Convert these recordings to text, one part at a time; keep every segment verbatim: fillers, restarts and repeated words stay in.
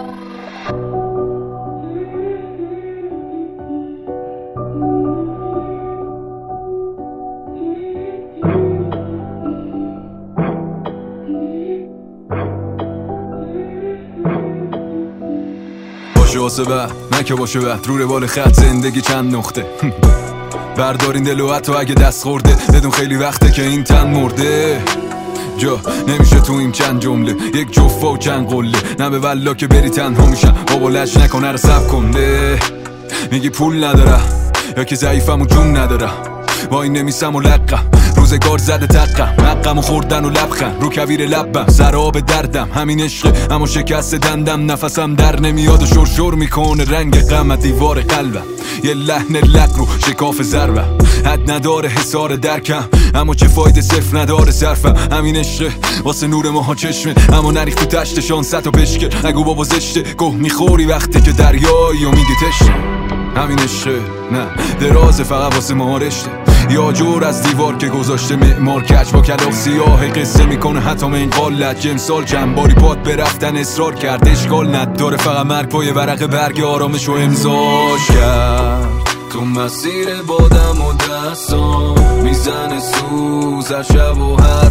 باشه واسه بعد نه که باشه بعد رو روال خط زندگی چند نقطه بردارین دلو حتی اگه دست خورده بدون خیلی وقته که این تن مرده جا نمیشه تو این چند جمله یک جفه و چند قله نه به والله که بری تنها میشن بابا لش نکنه رو سب کنده میگی پول ندارم یا که ضعیفم و جون ندارم وای نمیسم و لقم روزگار زده تقم مقم و خوردن و لبخن رو کویر لبم سر آب دردم همین عشقه اما شکست دندم نفسم در نمیاد و شرشر میکنه رنگ غم دیوار قلبم یه لحن لق رو شکاف ضربم حد نداره حسار درکم اما چه فایده صفر نداره صرفم همین عشقه واسه نور ماها چشمه اما نریخ تو تشت شانست و بشکر نگو بابا زشته گه میخوری وقتی که دریایی و میگی تشته همین عشقه نه درازه فقط واسه ما رشته یا جور از دیوار که گذاشته معمار کج با کلاف سیاه قصه میکنه حتی من قالت جمسال چند باری پات برفتن اصرار کرد اشکال نداره فقط مرگ پای ورق برگ آرامش و امضاش کرد تو مسیر بادم و دستام میزنه سوز هر شب و هر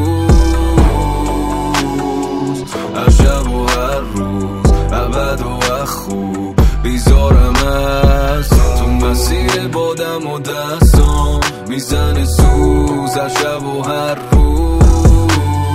روز هر شب و هر روز ابد و خوب بیزارم از تو مسیر بادم و دستام میزنه سوز هر شب و هر روز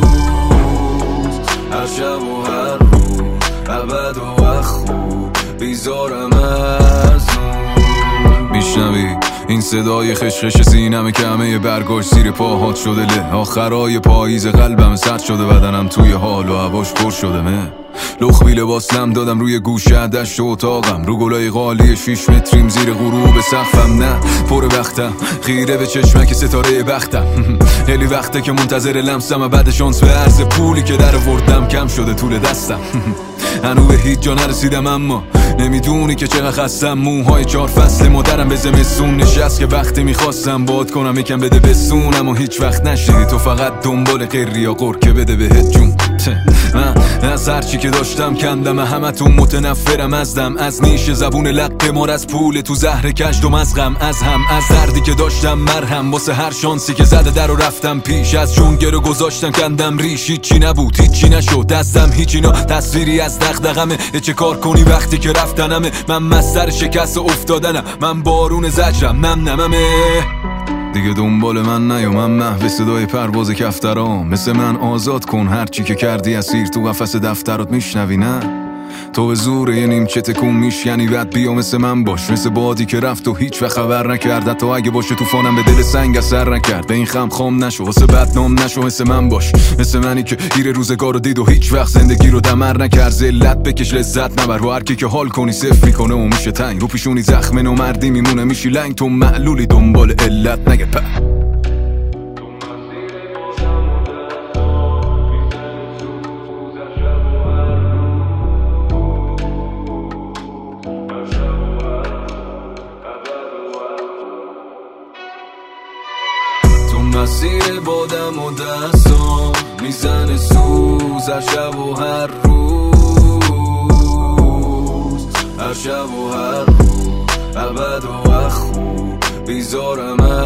هر شب و هر روز ابد و خوب بیزارم از میشنوی این صدای خشخش سینم که همه برگاش زیر پاهات شده له آخرای پاییز قلبم سرد شده بدنم توی حال و هواش پر شده مه لخبی لباس لم دادم روی گوشه دشت و اتاقم رو گلای قالی شیش متریم زیر غروب سقفم نه پر وقتم خیره به چشمک ستاره بختم خیلی وقته که منتظر لمسم و بعد شانس به عرض پولی که در وردم کم شده طول دستم هنو به هیچ جا نرسیدم اما نمیدونی که چقدر خستم موهای چهار فصل مادرم به زمستون نشست که وقتی میخواستم باد کنم یکم بده بسون اما هیچ وقت نشدی تو فقط دنبال قری یا قر که بده بهت جون من از هرچی که داشتم کندم همتون متنفرم ازدم از نیش زبون لق مار از پول تو زهر کشدم از غم از هم از دردی که داشتم مرهم واسه هر شانسی که زده در و رفتم پیش از چون گرو گذاشتم کندم ریش هیچی نبود هیچی نشد دستم هیچی نا تصویری از دغدغمه چه کار کنی وقتی که رفتنمه من مستر شکست و افتادنم من بارون زجرم نم نممه دیگه دنبال من نیا من محو صدای پرواز کفترام مثل من آزاد کن هرچی که کردی اسیر تو قفس دفترات میشنوی نه تو به زور یه نیمچه تکون میشکنی بعد بیا مثل من باش مثل بادی که رفت و هیچ وقت خبر نکرد تا اگه باشه طوفانم به دل سنگ اثر نکرد به این خم خام نشو واسه بدنام نشو مثل من باش مثل منی که گیر روزگار رو دید و هیچ وقت زندگی رو دمر نکرد ذلت بکش لذت نبر و هر کی که حال کنی صفر میکنه و میشه تنگ رو پیشونی زخم و مردی میمونه میشی لنگ تو معلولی دنبال علت نگه په مسیر بادم و دستام میزنه سوز هر شب و هر روز هر شب و هر روز ابد و خوب بیزارم